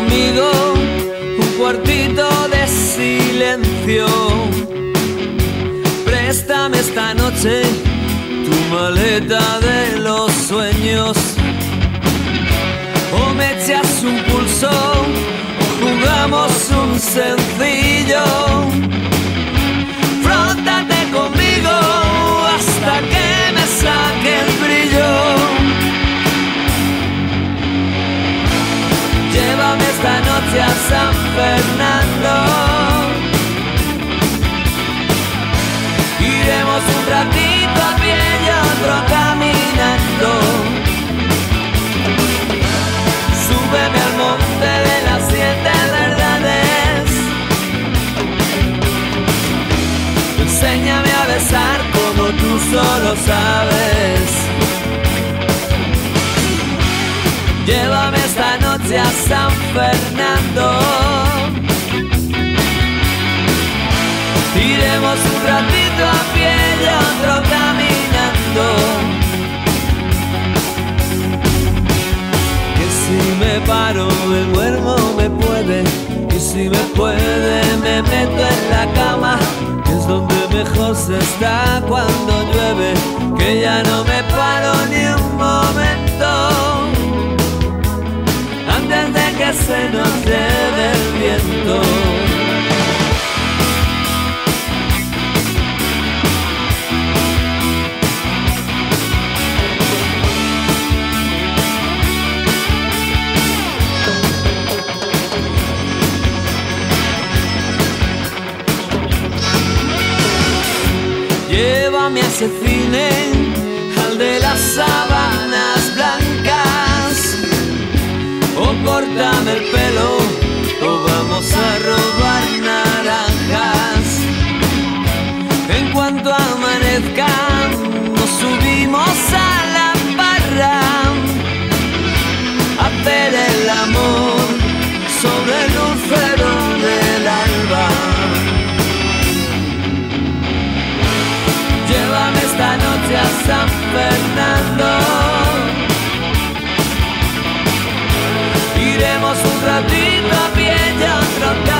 conmigo un cuartito de silencio. Préstame esta noche tu maleta de los sueños. O me echas un pulso o jugamos un sencillo. Frótate conmigo hasta que me saque el brillo. Llévame esta noche a San Fernando. Iremos un ratito a pie y otro caminando. Súbeme al monte de las 7 verdades. Enséñame a besar como tú solo sabes. Llévame esta noche a San Fernando. Iremos un ratito a pie y otro caminando. Que si me paro, me duermo, me puede. Y si me puede, me meto en la cama, que es donde mejor se está cuando llueve. Que ya no me paro ni un momento antes de que se nos lleve el viento. Llévame a ese cine, al de las sábanas blancas. O córtame el pelo, o vamos a robar naranjas. En cuanto amanezca, nos subimos a la barra a hacer el amor sobre el lucero del alba. Llévame esta noche a San Fernando. Iremos un ratito a pie y otro